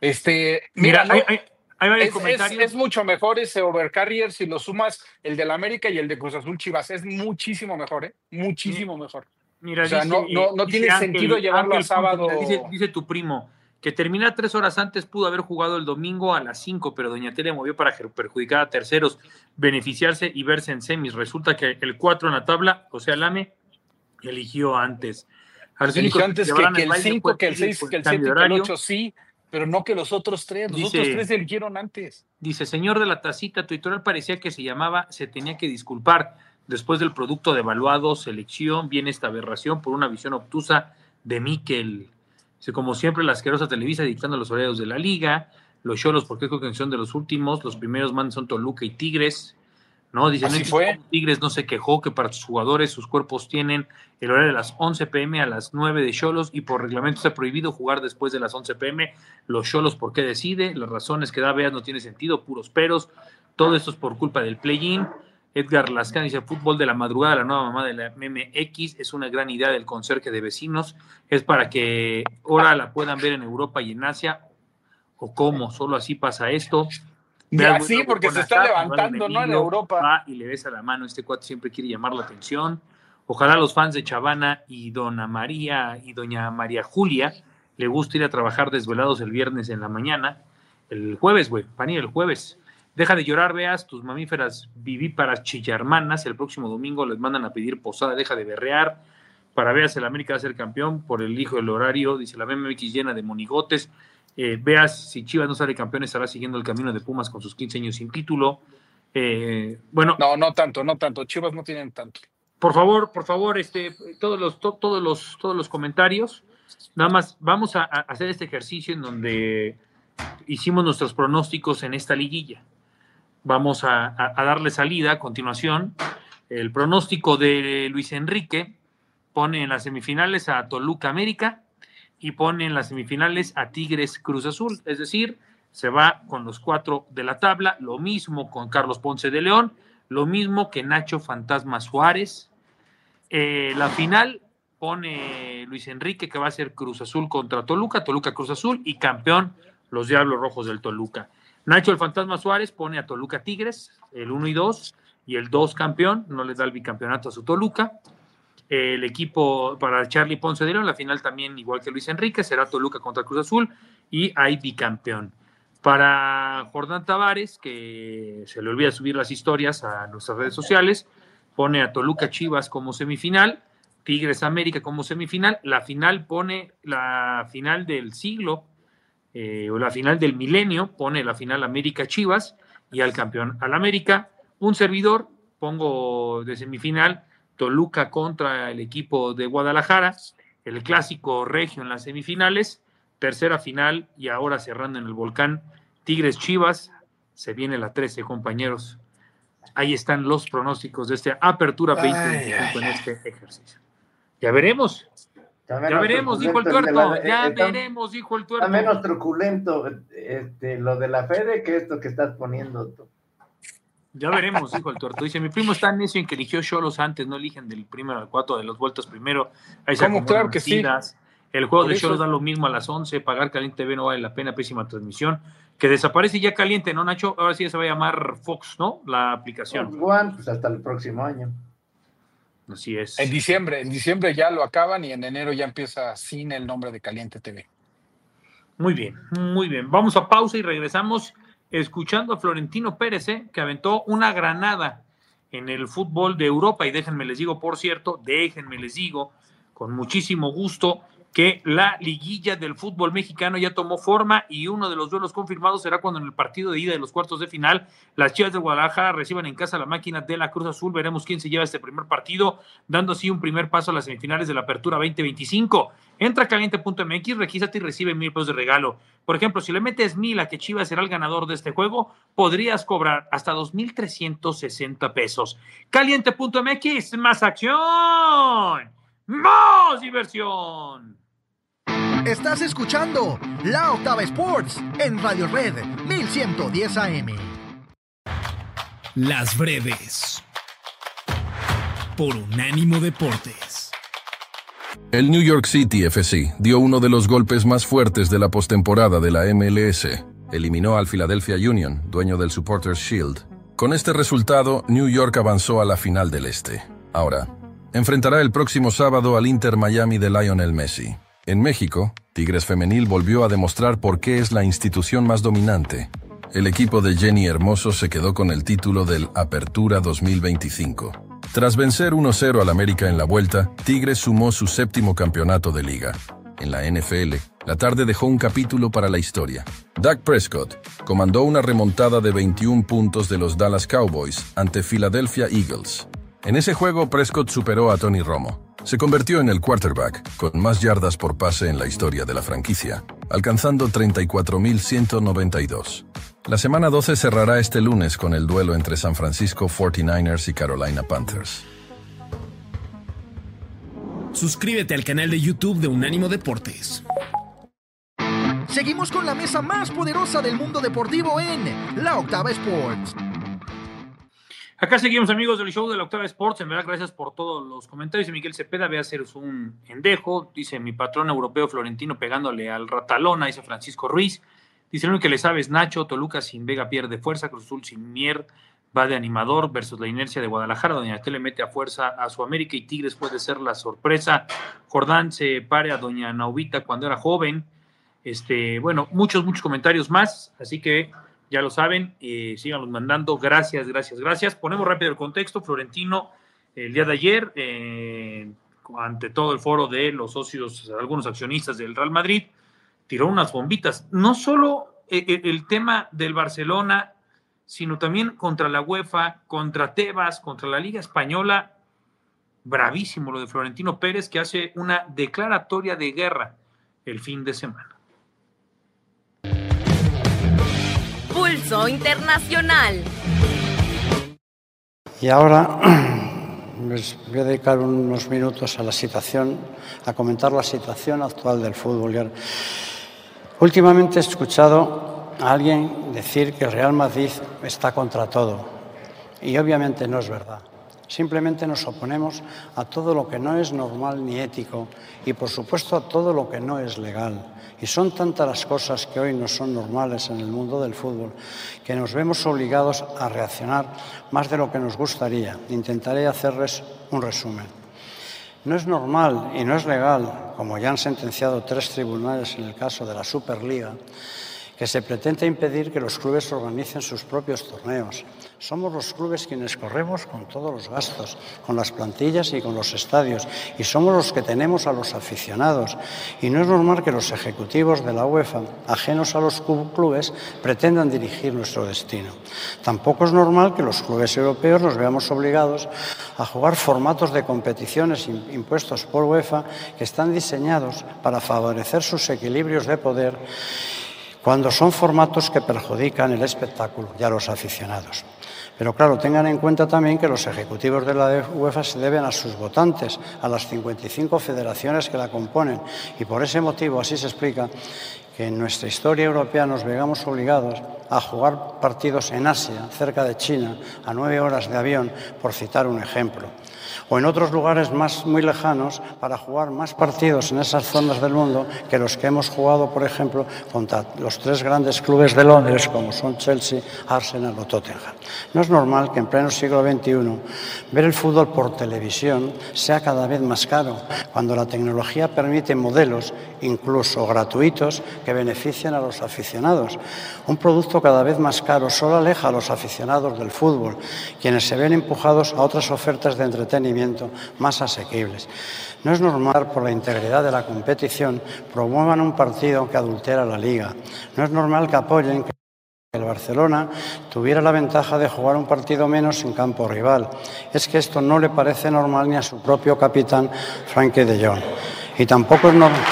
Mira, no, hay varios comentarios. Es mucho mejor ese overcarrier si lo sumas el del América y el de Cruz Azul Chivas. Es muchísimo mejor, ¿eh? Muchísimo mejor. Mira, o sea, dice, no tiene sentido llevarlo a sábado. Dice tu primo que terminar 3 horas antes pudo haber jugado el domingo a las 5, pero Doña Tele movió para perjudicar a terceros, beneficiarse y verse en semis. Resulta que el 4 en la tabla, o sea, Lame, eligió antes. Eligió antes que el 5, que el 6, que el 7, que el 8, sí, pero no que los otros 3. Los otros 3 eligieron antes. Dice, señor de la tacita, tu editorial parecía que se tenía que disculpar después del producto devaluado, selección, viene esta aberración por una visión obtusa de Miquel. Dice, como siempre, la asquerosa Televisa dictando los horarios de la liga, los Xolos, porque es condición de los últimos, los primeros mandan son Toluca y Tigres, ¿no? Dice, así no fue. Tigres no se quejó que para sus jugadores sus cuerpos tienen el horario de las 11 p.m. a las 9 de Xolos y por reglamento está prohibido jugar después de las 11 p.m. Los Xolos, ¿por qué decide? Las razones que da Beas no tiene sentido, puros peros. Todo esto es por culpa del play-in. Edgar Lascán dice, fútbol de la madrugada, la nueva mamá de la MX, es una gran idea del conserje de vecinos, es para que ahora la puedan ver en Europa y en Asia, o cómo, solo así pasa esto. Sí, porque se está levantando, ¿no? En Europa. Va y le besa la mano, este cuate siempre quiere llamar la atención. Ojalá los fans de Chavana y Doña María Julia le guste ir a trabajar desvelados el viernes en la mañana, el jueves, güey, pan el jueves. Deja de llorar, Veas, tus mamíferas vivíparas chillarmanas, el próximo domingo les mandan a pedir posada, deja de berrear, para Veas el América va a ser campeón por el hijo del horario, dice la MX llena de monigotes, Veas, si Chivas no sale campeón estará siguiendo el camino de Pumas con sus 15 años sin título, bueno. No tanto, Chivas no tienen tanto. Por favor, todos los comentarios, nada más vamos a hacer este ejercicio en donde hicimos nuestros pronósticos en esta liguilla. Vamos a darle salida a continuación. El pronóstico de Luis Enrique pone en las semifinales a Toluca América y pone en las semifinales a Tigres Cruz Azul. Es decir, se va con los 4 de la tabla. Lo mismo con Carlos Ponce de León. Lo mismo que Nacho Fantasma Suárez. La final pone Luis Enrique que va a ser Cruz Azul contra Toluca. Toluca Cruz Azul y campeón los Diablos Rojos del Toluca. Nacho el Fantasma Suárez pone a Toluca Tigres, el 1 y 2, y el 2 campeón, no le da el bicampeonato a su Toluca. El equipo para Charlie Ponce de León, la final también, igual que Luis Enrique, será Toluca contra Cruz Azul, y hay bicampeón. Para Jordán Tavares, que se le olvida subir las historias a nuestras redes sociales, pone a Toluca Chivas como semifinal, Tigres América como semifinal, la final pone la final del siglo, o la final del milenio, pone la final América Chivas y al campeón al América. Un servidor, pongo de semifinal Toluca contra el equipo de Guadalajara, el clásico regio en las semifinales, tercera final y ahora cerrando en el Volcán, Tigres Chivas, se viene la 13, compañeros. Ahí están los pronósticos de esta apertura 2025 en este ejercicio. Ya veremos. Ya veremos, dijo el tuerto. Veremos, dijo el tuerto. Está menos truculento lo de la Fede que esto que estás poniendo tú. Ya veremos, dijo el tuerto. Dice, mi primo está necio en que eligió Xolos antes, no eligen del primero al 4 de los vueltos primero. Ahí se ¿Cómo? Claro que sí. El juego Por de eso- Cholos da lo mismo a las 11, pagar Caliente TV no vale la pena, pésima transmisión. Que desaparece ya Caliente, ¿no, Nacho? Ahora sí ya se va a llamar Fox, ¿no? La aplicación. Fox One, pues hasta el próximo año. Así es. En diciembre ya lo acaban y en enero ya empieza sin el nombre de Caliente TV. Muy bien, muy bien. Vamos a pausa y regresamos escuchando a Florentino Pérez, que aventó una granada en el fútbol de Europa. Y déjenme les digo, por cierto, con muchísimo gusto, que la liguilla del fútbol mexicano ya tomó forma y uno de los duelos confirmados será cuando en el partido de ida de los cuartos de final las Chivas de Guadalajara reciban en casa a la máquina de la Cruz Azul. Veremos quién se lleva este primer partido, dando así un primer paso a las semifinales de la Apertura 2025. Entra a caliente.mx, regístrate y recibe 1,000 pesos de regalo. Por ejemplo, si le metes 1,000 a que Chivas será el ganador de este juego, podrías cobrar hasta 2,360 pesos. Caliente.mx, más acción, más diversión. Estás escuchando La Octava Sports en Radio Red 1110 AM. Las breves. Por Unánimo Deportes. El New York City FC dio uno de los golpes más fuertes de la postemporada de la MLS. Eliminó al Philadelphia Union, dueño del Supporters Shield. Con este resultado, New York avanzó a la final del Este. Ahora, enfrentará el próximo sábado al Inter Miami de Lionel Messi. En México, Tigres Femenil volvió a demostrar por qué es la institución más dominante. El equipo de Jenny Hermoso se quedó con el título del Apertura 2025. Tras vencer 1-0 al América en la vuelta, Tigres sumó su 7º campeonato de liga. En la NFL, la tarde dejó un capítulo para la historia. Dak Prescott comandó una remontada de 21 puntos de los Dallas Cowboys ante Philadelphia Eagles. En ese juego, Prescott superó a Tony Romo. Se convirtió en el quarterback con más yardas por pase en la historia de la franquicia, alcanzando 34,192. La semana 12 cerrará este lunes con el duelo entre San Francisco 49ers y Carolina Panthers. Suscríbete al canal de YouTube de Unánimo Deportes. Seguimos con la mesa más poderosa del mundo deportivo en La Octava Sports. Acá seguimos, amigos del show de la Octava Sports. En verdad, gracias por todos los comentarios. Y Miguel Cepeda, ve a hacer un endejo. Dice, mi patrón europeo Florentino pegándole al Ratalona, dice Francisco Ruiz. Dice, lo único que le sabes, Nacho, Toluca sin Vega pierde fuerza, Cruz Azul sin Mier va de animador versus la inercia de Guadalajara, Doña Esté le mete a fuerza a su América y Tigres puede ser la sorpresa. Jordán se pare a Doña Nauvita cuando era joven. Bueno, muchos comentarios más, así que ya lo saben, síganlos mandando. Gracias. Ponemos rápido el contexto. Florentino, el día de ayer, ante todo el foro de los socios, algunos accionistas del Real Madrid, tiró unas bombitas. No solo el tema del Barcelona, sino también contra la UEFA, contra Tebas, contra la Liga Española. Bravísimo lo de Florentino Pérez, que hace una declaratoria de guerra el fin de semana. Pulso Internacional. Y ahora les voy a dedicar unos minutos a la situación, a comentar la situación actual del fútbol. Últimamente he escuchado a alguien decir que el Real Madrid está contra todo. Y obviamente no es verdad. Simplemente nos oponemos a todo lo que no es normal ni ético y, por supuesto, a todo lo que no es legal. Y son tantas las cosas que hoy no son normales en el mundo del fútbol que nos vemos obligados a reaccionar más de lo que nos gustaría. Intentaré hacerles un resumen. No es normal y no es legal, como ya han sentenciado 3 tribunales en el caso de la Superliga, que se pretende impedir que los clubes organicen sus propios torneos. Somos los clubes quienes corremos con todos los gastos, con las plantillas y con los estadios, y somos los que tenemos a los aficionados. Y no es normal que los ejecutivos de la UEFA, ajenos a los clubes, pretendan dirigir nuestro destino. Tampoco es normal que los clubes europeos nos veamos obligados a jugar formatos de competiciones impuestos por UEFA que están diseñados para favorecer sus equilibrios de poder, cuando son formatos que perjudican el espectáculo y a los aficionados. Pero claro, tengan en cuenta también que los ejecutivos de la UEFA se deben a sus votantes, a las 55 federaciones que la componen, y por ese motivo así se explica que en nuestra historia europea nos veamos obligados a jugar partidos en Asia, cerca de China, a 9 horas de avión, por citar un ejemplo. O en otros lugares muy lejanos para jugar más partidos en esas zonas del mundo que los que hemos jugado, por ejemplo, contra los 3 grandes clubes de Londres, como son Chelsea, Arsenal o Tottenham. No es normal que en pleno siglo XXI ver el fútbol por televisión sea cada vez más caro, cuando la tecnología permite modelos, incluso gratuitos, que benefician a los aficionados. Un producto cada vez más caro solo aleja a los aficionados del fútbol, quienes se ven empujados a otras ofertas de entretenimiento más asequibles. No es normal, por la integridad de la competición, promuevan un partido que adultera la Liga. No es normal que apoyen que el Barcelona tuviera la ventaja de jugar un partido menos en campo rival. Es que esto no le parece normal ni a su propio capitán, Frenkie de Jong. Y tampoco es normal.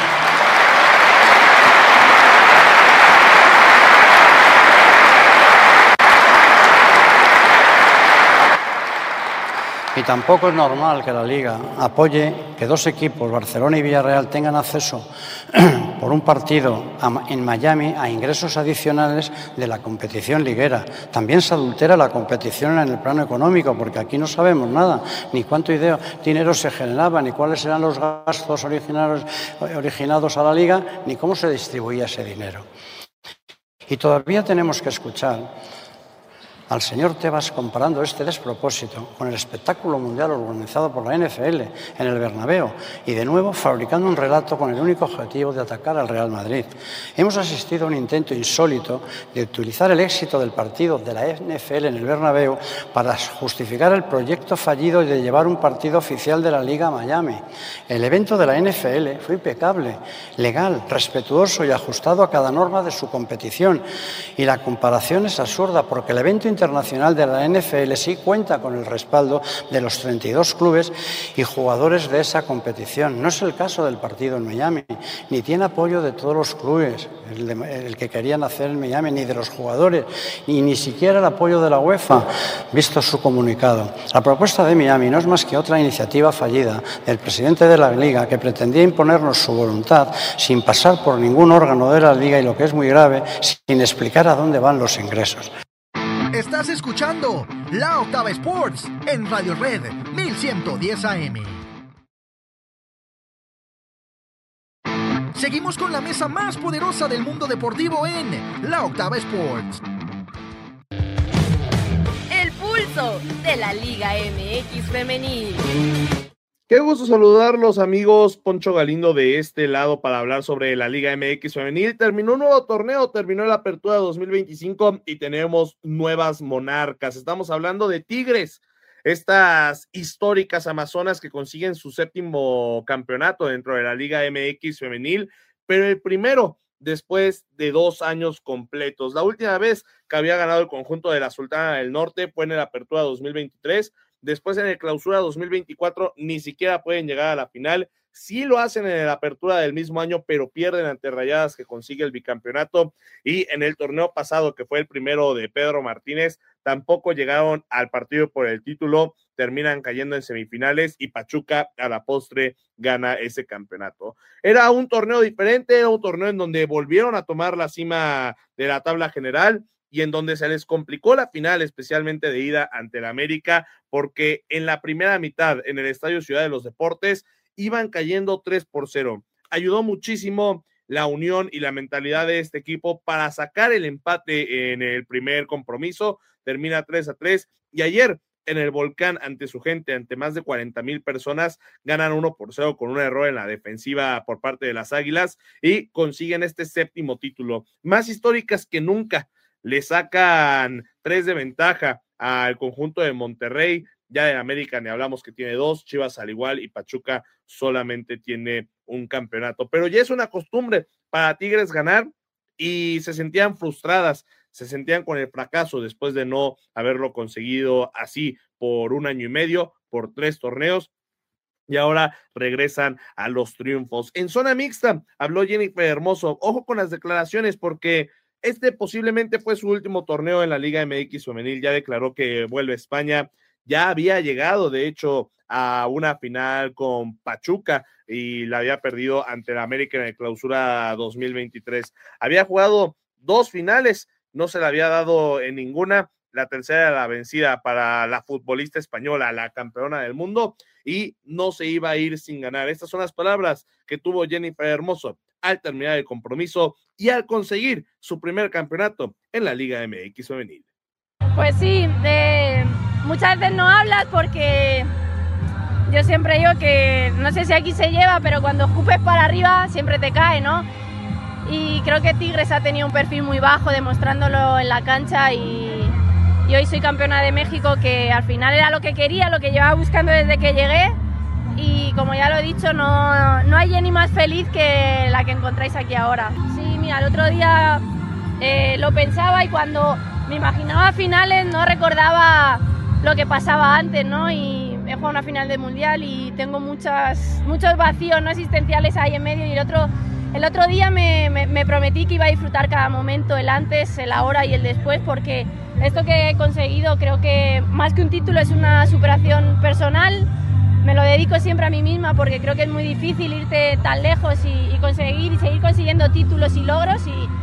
Y tampoco es normal que la Liga apoye que 2 equipos, Barcelona y Villarreal, tengan acceso por un partido en Miami a ingresos adicionales de la competición liguera. También se adultera la competición en el plano económico, porque aquí no sabemos nada, ni cuánto dinero se generaba, ni cuáles eran los gastos originados a la Liga, ni cómo se distribuía ese dinero. Y todavía tenemos que escuchar al señor Tebas comparando este despropósito con el espectáculo mundial organizado por la NFL en el Bernabéu y de nuevo fabricando un relato con el único objetivo de atacar al Real Madrid. Hemos asistido a un intento insólito de utilizar el éxito del partido de la NFL en el Bernabéu para justificar el proyecto fallido de llevar un partido oficial de la Liga a Miami. El evento de la NFL fue impecable, legal, respetuoso y ajustado a cada norma de su competición. Y la comparación es absurda porque el evento internacional de la NFL sí cuenta con el respaldo de los 32 clubes y jugadores de esa competición. No es el caso del partido en Miami, ni tiene apoyo de todos los clubes, el que querían hacer en Miami, ni de los jugadores, ni siquiera el apoyo de la UEFA, visto su comunicado. La propuesta de Miami no es más que otra iniciativa fallida del presidente de la Liga, que pretendía imponernos su voluntad sin pasar por ningún órgano de la Liga y, lo que es muy grave, sin explicar a dónde van los ingresos. Estás escuchando La Octava Sports en Radio Red 1110 AM. Seguimos con la mesa más poderosa del mundo deportivo en La Octava Sports. El pulso de la Liga MX Femenil. Qué gusto saludarlos, amigos. Poncho Galindo de este lado para hablar sobre la Liga MX Femenil. Terminó un nuevo torneo, terminó la Apertura 2025 y tenemos nuevas monarcas. Estamos hablando de Tigres, estas históricas amazonas que consiguen su 7º campeonato dentro de la Liga MX Femenil, pero el primero después de 2 años completos. La última vez que había ganado el conjunto de la Sultana del Norte fue en la Apertura 2023. Después en el Clausura 2024 ni siquiera pueden llegar a la final. Sí lo hacen en la Apertura del mismo año, pero pierden ante Rayadas, que consigue el bicampeonato. Y en el torneo pasado, que fue el primero de Pedro Martínez, tampoco llegaron al partido por el título, terminan cayendo en semifinales y Pachuca a la postre gana ese campeonato. Era un torneo diferente, era un torneo en donde volvieron a tomar la cima de la tabla general y en donde se les complicó la final, especialmente de ida ante el América, porque en la primera mitad, en el Estadio Ciudad de los Deportes, iban cayendo 3-0. Ayudó muchísimo la unión y la mentalidad de este equipo para sacar el empate en el primer compromiso, termina 3-3, y ayer en el Volcán, ante su gente, ante más de 40,000 personas, ganan 1-0 con un error en la defensiva por parte de las Águilas y consiguen este 7º título. Más históricas que nunca, le sacan 3 de ventaja al conjunto de Monterrey. Ya de América ni hablamos, que tiene 2, Chivas al igual y Pachuca solamente tiene un campeonato. Pero ya es una costumbre para Tigres ganar y se sentían frustradas, se sentían con el fracaso después de no haberlo conseguido así por 1 año y medio, por 3 torneos. Y ahora regresan a los triunfos. En zona mixta habló Jennifer Hermoso. Ojo con las declaraciones, porque este posiblemente fue su último torneo en la Liga MX Femenil. Ya declaró que vuelve a España, ya había llegado, de hecho, a una final con Pachuca y la había perdido ante el América en el Clausura 2023. Había jugado 2 finales, no se le había dado en ninguna. La tercera era la vencida para la futbolista española, la campeona del mundo, y no se iba a ir sin ganar. Estas son las palabras que tuvo Jennifer Hermoso al terminar el compromiso y al conseguir su primer campeonato en la Liga MX femenil. Pues sí, muchas veces no hablas porque yo siempre digo que, no sé si aquí se lleva, pero cuando escupes para arriba siempre te cae, ¿no? Y creo que Tigres ha tenido un perfil muy bajo demostrándolo en la cancha y hoy soy campeona de México, que al final era lo que quería, lo que llevaba buscando desde que llegué, y como ya lo he dicho, no hay Jenny más feliz que la que encontráis aquí ahora. Sí, mira, el otro día lo pensaba y cuando me imaginaba finales no recordaba lo que pasaba antes, ¿no? Y he jugado una final de Mundial y tengo muchos vacíos no existenciales ahí en medio, y el otro día me prometí que iba a disfrutar cada momento, el antes, el ahora y el después, porque esto que he conseguido creo que más que un título es una superación personal. Me lo dedico siempre a mí misma porque creo que es muy difícil irte tan lejos y seguir consiguiendo títulos y logros,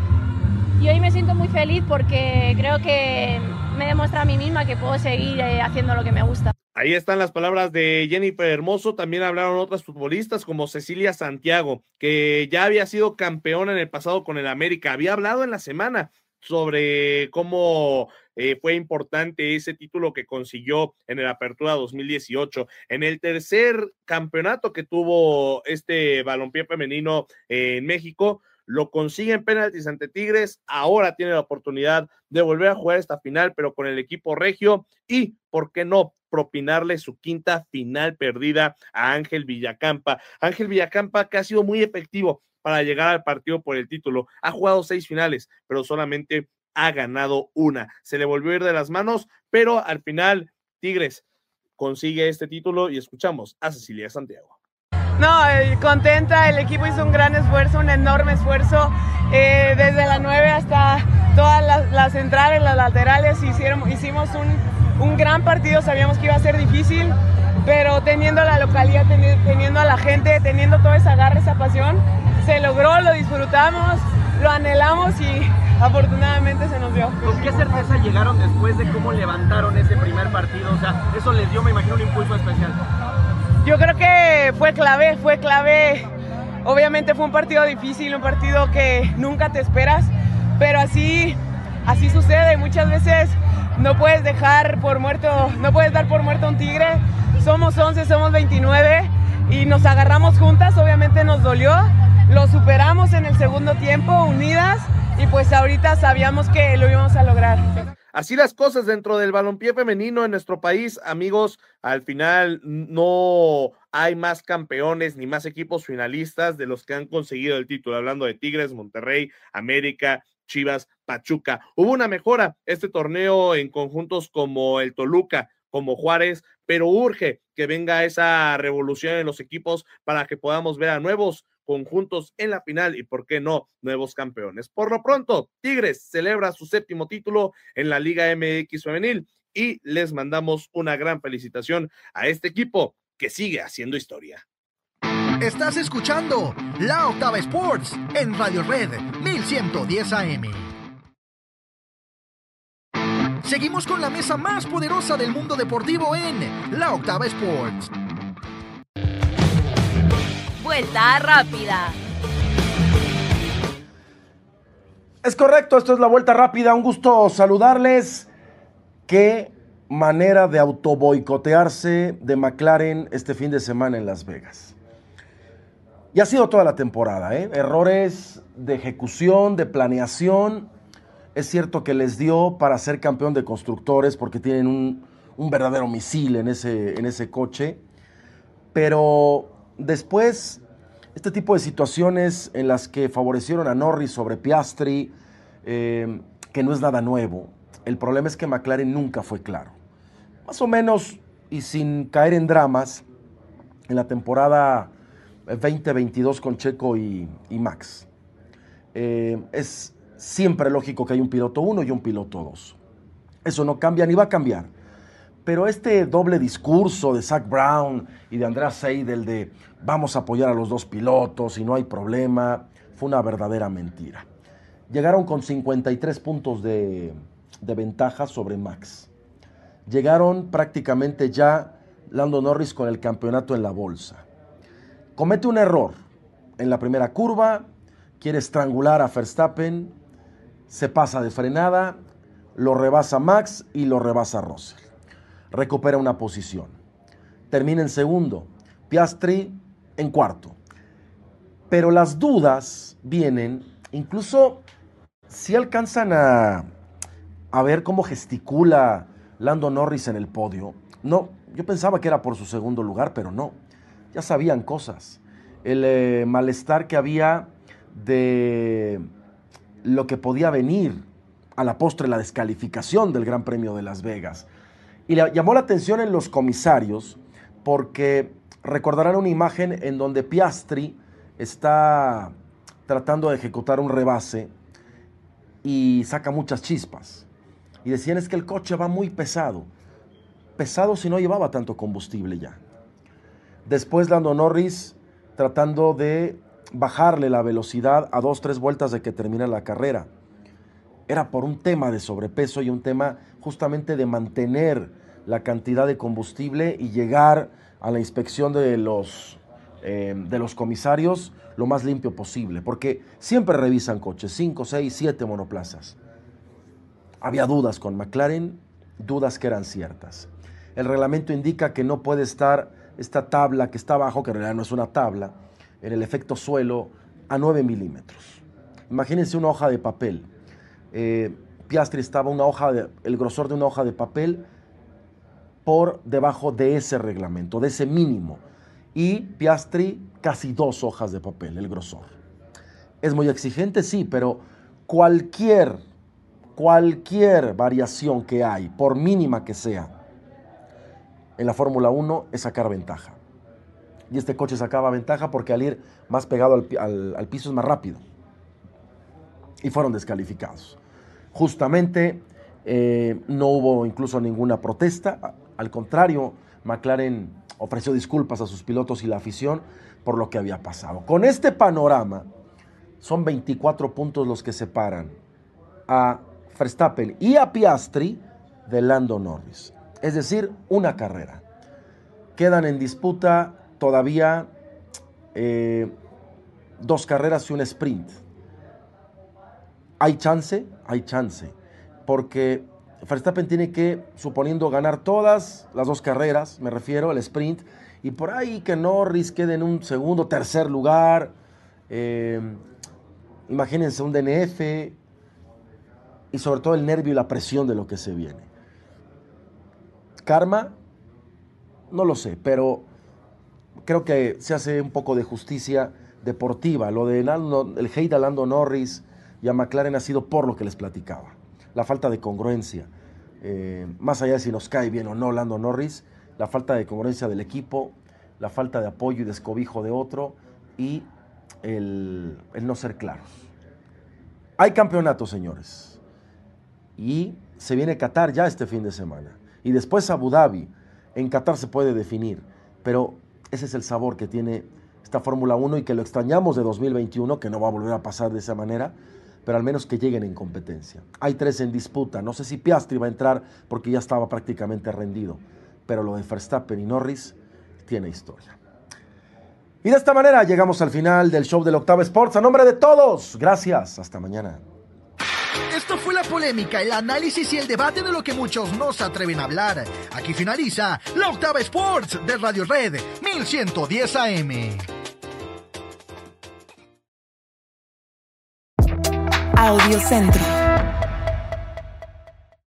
y hoy me siento muy feliz porque creo que me he demostrado a mí misma que puedo seguir haciendo lo que me gusta. Ahí están las palabras de Jennifer Hermoso. También hablaron otras futbolistas como Cecilia Santiago, que ya había sido campeona en el pasado con el América. Había hablado en la semana sobre cómo fue importante ese título que consiguió en el Apertura 2018. En el tercer campeonato que tuvo este balompié femenino en México, lo consigue en penaltis ante Tigres. Ahora tiene la oportunidad de volver a jugar esta final, pero con el equipo regio, y, ¿por qué no?, propinarle su quinta final perdida a Ángel Villacampa. Ángel Villacampa, que ha sido muy efectivo para llegar al partido por el título. Ha jugado 6 finales, pero solamente ha ganado una. Se le volvió a ir de las manos, pero al final Tigres consigue este título, y escuchamos a Cecilia Santiago. No, contenta, el equipo hizo un gran esfuerzo, un enorme esfuerzo, desde la 9 hasta todas las centrales, las laterales, hicimos un gran partido. Sabíamos que iba a ser difícil, pero teniendo la localidad, teniendo a la gente, teniendo toda esa garra, esa pasión, se logró, lo disfrutamos, lo anhelamos y afortunadamente se nos dio. ¿Con qué certeza llegaron después de cómo levantaron ese primer partido? O sea, eso les dio, me imagino, un impulso especial. Yo creo que fue clave. Obviamente fue un partido difícil, un partido que nunca te esperas, pero así sucede. Muchas veces no puedes dar por muerto a un Tigre. Somos 11, somos 29 y nos agarramos juntas. Obviamente nos dolió, lo superamos en el segundo tiempo, unidas, y pues ahorita sabíamos que lo íbamos a lograr. Así las cosas dentro del balompié femenino en nuestro país, amigos. Al final no hay más campeones ni más equipos finalistas de los que han conseguido el título. Hablando de Tigres, Monterrey, América, Chivas, Pachuca. Hubo una mejora este torneo en conjuntos como el Toluca, como Juárez, pero urge que venga esa revolución en los equipos para que podamos ver a nuevos conjuntos en la final y, ¿por qué no?, nuevos campeones. Por lo pronto, Tigres celebra su 7º título en la Liga MX femenil y les mandamos una gran felicitación a este equipo que sigue haciendo historia. Estás escuchando La Octava Sports en Radio Red 1110 AM. Seguimos con la mesa más poderosa del mundo deportivo en La Octava Sports. Vuelta rápida. Es correcto, esto es la vuelta rápida. Un gusto saludarles. Qué manera de autoboicotearse de McLaren este fin de semana en Las Vegas. Y ha sido toda la temporada, errores de ejecución, de planeación. Es cierto que les dio para ser campeón de constructores porque tienen un verdadero misil en ese coche. Pero después, este tipo de situaciones en las que favorecieron a Norris sobre Piastri, que no es nada nuevo. El problema es que McLaren nunca fue claro. Más o menos, y sin caer en dramas, en la temporada 2022 con Checo y Max. Es siempre lógico que hay un piloto 1 y un piloto 2. Eso no cambia ni va a cambiar. Pero este doble discurso de Zach Brown y de Andreas Seidel de vamos a apoyar a los dos pilotos y no hay problema, fue una verdadera mentira. Llegaron con 53 puntos de ventaja sobre Max. Llegaron prácticamente ya Lando Norris con el campeonato en la bolsa. Comete un error en la primera curva, quiere estrangular a Verstappen, se pasa de frenada, lo rebasa Max y lo rebasa Russell. Recupera una posición. Termina en segundo, Piastri en cuarto. Pero las dudas vienen, incluso si alcanzan a ver cómo gesticula Lando Norris en el podio. No, yo pensaba que era por su segundo lugar, pero no. Ya sabían cosas. El malestar que había de lo que podía venir a la postre, la descalificación del Gran Premio de Las Vegas. Y le llamó la atención en los comisarios porque recordarán una imagen en donde Piastri está tratando de ejecutar un rebase y saca muchas chispas. Y decían es que el coche va muy pesado. Pesado si no llevaba tanto combustible ya. Después Lando Norris tratando de bajarle la velocidad a 2-3 vueltas de que termina la carrera. Era por un tema de sobrepeso y un tema justamente de mantener la cantidad de combustible y llegar a la inspección de los comisarios lo más limpio posible, porque siempre revisan coches, 5, 6, 7 monoplazas. Había dudas con McLaren, dudas que eran ciertas. El reglamento indica que no puede estar esta tabla que está abajo, que en realidad no es una tabla, en el efecto suelo a 9 milímetros. Imagínense una hoja de papel. Piastri estaba el grosor de una hoja de papel por debajo de ese reglamento, de ese mínimo. Y Piastri casi 2 hojas de papel, el grosor. ¿Es muy exigente? Sí, pero cualquier variación que hay, por mínima que sea, en la Fórmula 1 es sacar ventaja. Y este coche sacaba ventaja porque al ir más pegado al piso es más rápido. Y fueron descalificados. Justamente no hubo incluso ninguna protesta. Al contrario, McLaren ofreció disculpas a sus pilotos y la afición por lo que había pasado. Con este panorama, son 24 puntos los que separan a Verstappen y a Piastri de Lando Norris. Es decir, una carrera. Quedan en disputa todavía 2 carreras y un sprint. ¿Hay chance? Hay chance. Porque Verstappen tiene que, suponiendo ganar todas las 2 carreras, me refiero al sprint, y por ahí que Norris quede en un segundo, tercer lugar. Imagínense un DNF y sobre todo el nervio y la presión de lo que se viene. ¿Karma? No lo sé, pero creo que se hace un poco de justicia deportiva. Lo de el hate a Lando Norris y a McLaren ha sido por lo que les platicaba. La falta de congruencia. Más allá de si nos cae bien o no Lando Norris, la falta de congruencia del equipo, la falta de apoyo y descobijo de otro y el no ser claros. Hay campeonatos, señores. Y se viene Qatar ya este fin de semana. Y después Abu Dhabi. En Qatar se puede definir. Pero ese es el sabor que tiene esta Fórmula 1 y que lo extrañamos de 2021, que no va a volver a pasar de esa manera, pero al menos que lleguen en competencia. Hay 3 en disputa. No sé si Piastri va a entrar porque ya estaba prácticamente rendido. Pero lo de Verstappen y Norris tiene historia. Y de esta manera llegamos al final del show del Octava Sports. A nombre de todos, gracias. Hasta mañana. Esto fue la polémica, el análisis y el debate de lo que muchos no se atreven a hablar. Aquí finaliza la Octava Sports de Radio Red 1110 AM. Audio Centro.